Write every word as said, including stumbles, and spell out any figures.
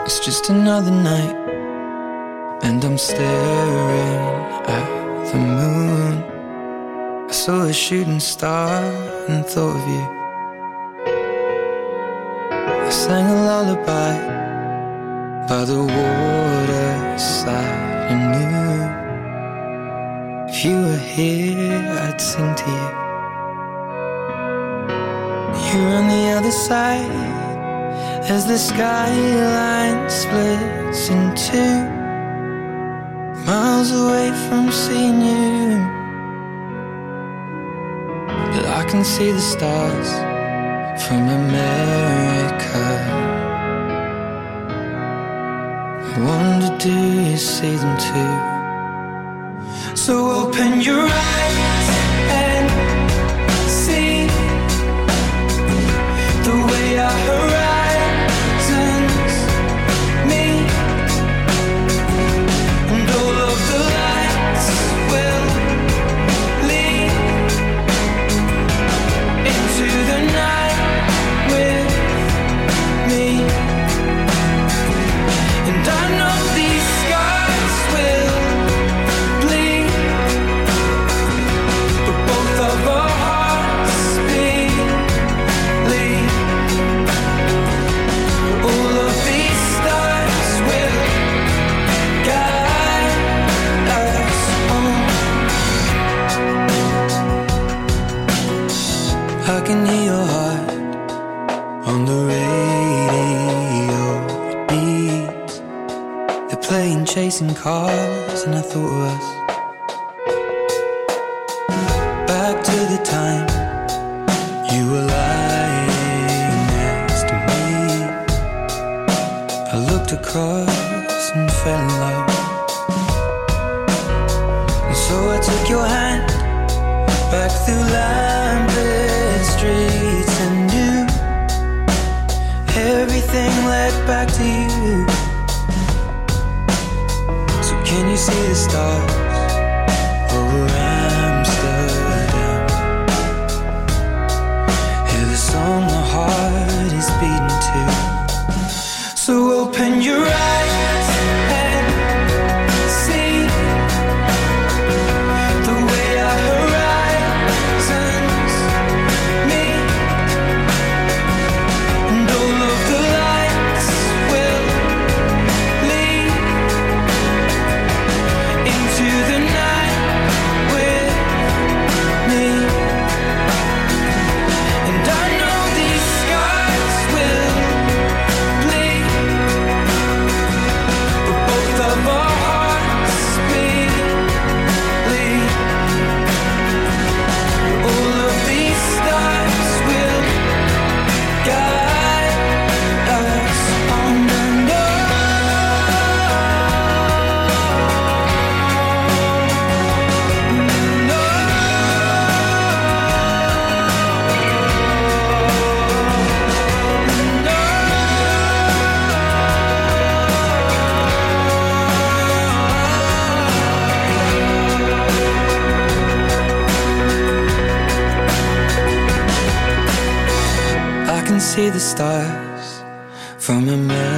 It's just another night, and I'm staring at the moon. I saw a shooting star and thought of you. I sang a lullaby by the waterside and knew if you were here, I'd sing to you. You're on the other side as the skyline splits in two, miles away from seeing you. But I can see the stars from America. I wonder, do you see them too? So open your eyes and see the way our horizons meet, and all of the lights will lead into the night with me. And I know these scars will bleed, but both of our hearts believe. All of these stars will guide us home. I can hear your heart on the radio. It beats. They're playing Chasing Cars, and I thought of us. Back to the time you were lying next to me. I looked across and fell in love. And so I took your hand back through lamplit streets and knew everything led back to you. So can you see the stars over Amsterdam? Hear the song my heart is beating to. So open your eyes and see the way our horizons meet, and all of the lights will lead into the night with me. And I know these scars will bleed, but both of our hearts believe. All of these stars will guide us on the I can see the stars from America.